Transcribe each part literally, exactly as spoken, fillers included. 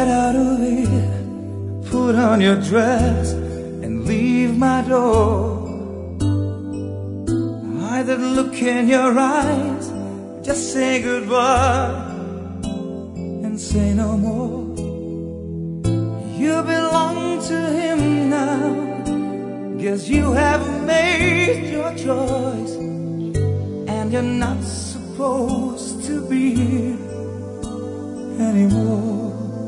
Get out of here, put on your dress, and leave my door. I that look in your eyes, just say goodbye and say no more. You belong to him now, guess you have made your choice, and you're not supposed to be here anymore.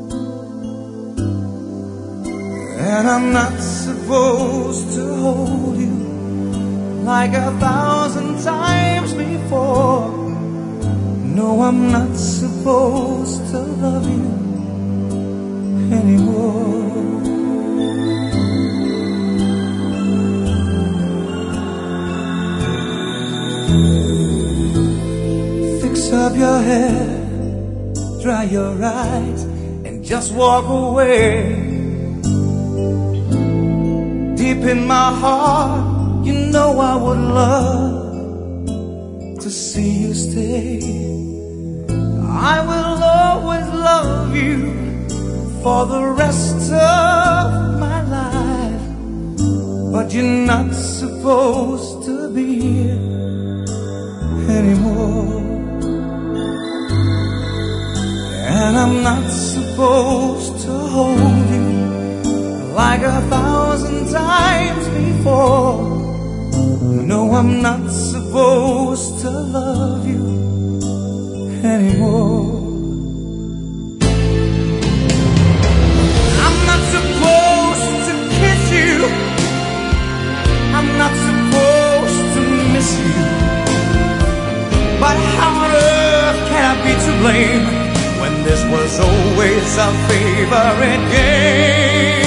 And I'm not supposed to hold you like a thousand times before. No, I'm not supposed to love you anymore. Fix up your hair, dry your eyes, and just walk away. Deep in my heart, you know I would love to see you stay. I will always love you for the rest of my life, but you're not supposed to be here anymore. And I'm not supposed to hold you like a thousand times before. No, I'm not supposed to love you anymore. I'm not supposed to kiss you, I'm not supposed to miss you, but how on earth can I be to blame when this was always our favorite game?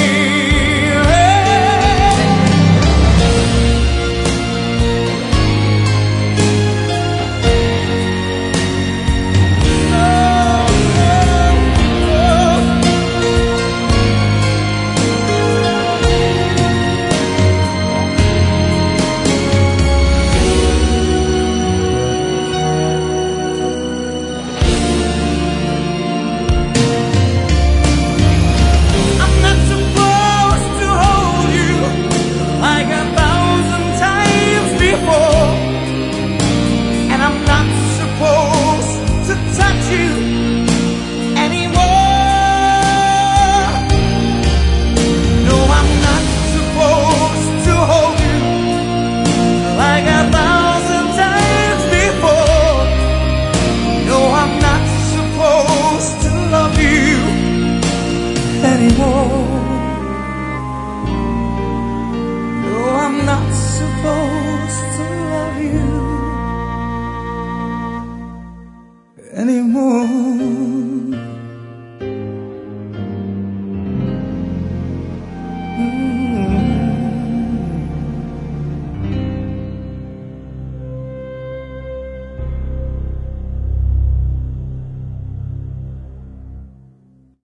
Anymore. No, I'm not supposed to love you.